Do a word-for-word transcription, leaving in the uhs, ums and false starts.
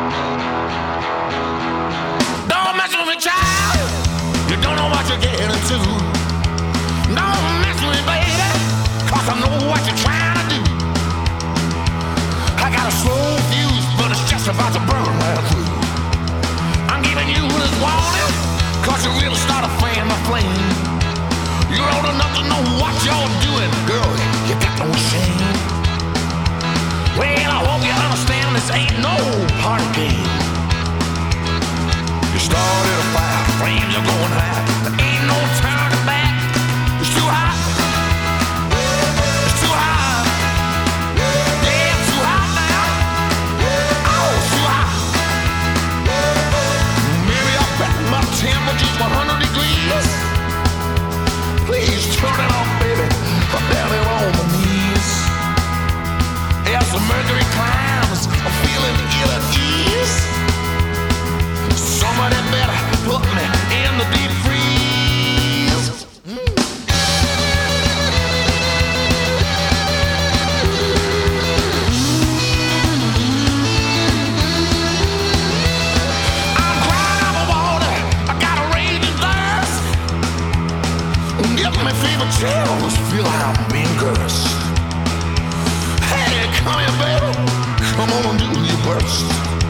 Don't mess with me, child. You don't know what you're getting into. Don't mess with me, baby, 'cause I know what you're trying to do. I got a slow fuse, but it's just about to burn right through. I'm giving you this warning, 'cause you really start to fan my flame. You're old enough to know what you're doing, girl. You got no shame. Well, I hope you understand this ain't no party game. You started a fire, flames are going high. There ain't no turning back. It's too hot. It's too hot. Yeah, it's too hot now. Oh, it's too hot. Maybe I'll bet my temperature's one hundred degrees. Please turn it on, baby. I'm down here on my knees. As the mercury climbs, I'm feeling ill at ease. Somebody better put me in the deep freeze. Mm. I'm crying out for water. I got a raging thirst. Give me fever chills. Feel like I'm being cursed. Hey, come here, baby. Come on and do your worst.